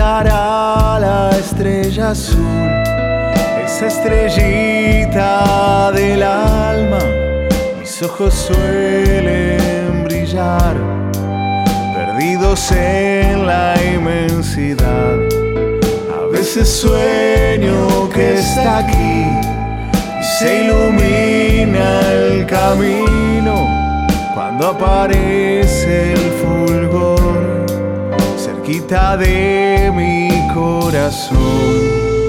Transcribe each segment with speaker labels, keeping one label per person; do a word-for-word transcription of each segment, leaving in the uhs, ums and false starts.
Speaker 1: estará la estrella azul? Esa estrellita del alma. Mis ojos suelen brillar, perdidos en la inmensidad. A veces sueño que está aquí y se ilumina el camino cuando aparece el fulgor cerquita de mi corazón.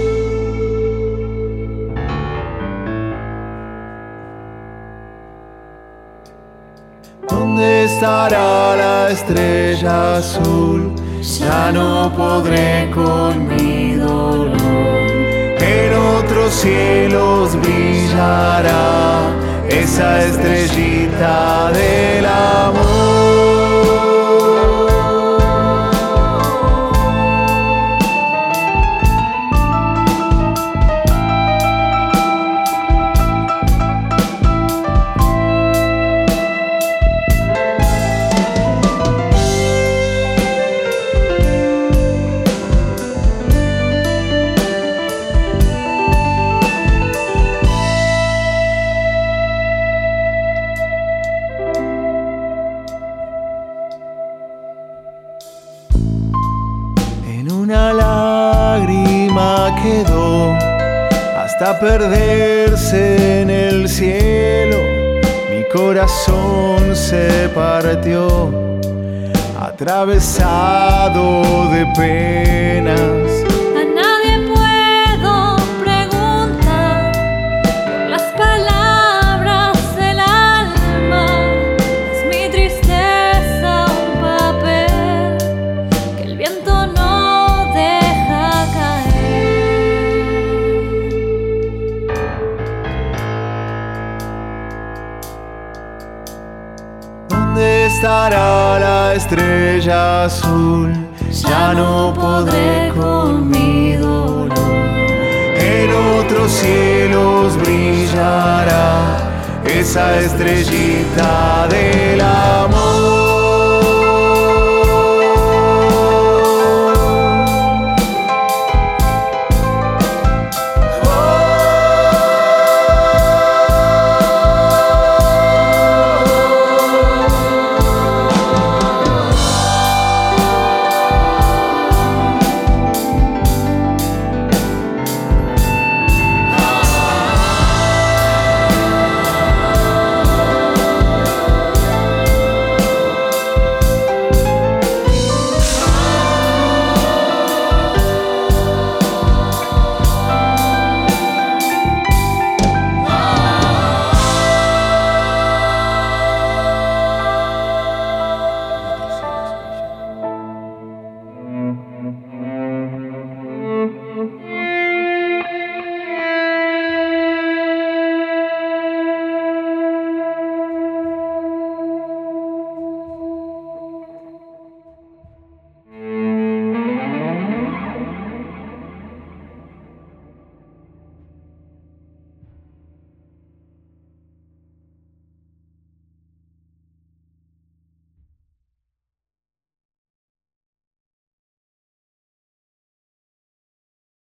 Speaker 1: ¿Dónde estará la estrella azul? Ya no podré con mi dolor. En otros cielos brillará esa estrellita del amor. Una lágrima quedó hasta perderse en el cielo. Mi corazón se partió, atravesado de penas.
Speaker 2: A nadie puedo preguntar por las palabras del alma. Es mi tristeza un papel que el viento no
Speaker 1: estará la estrella azul. Ya no podré con mi dolor. En otros cielos brillará esa estrellita del amor.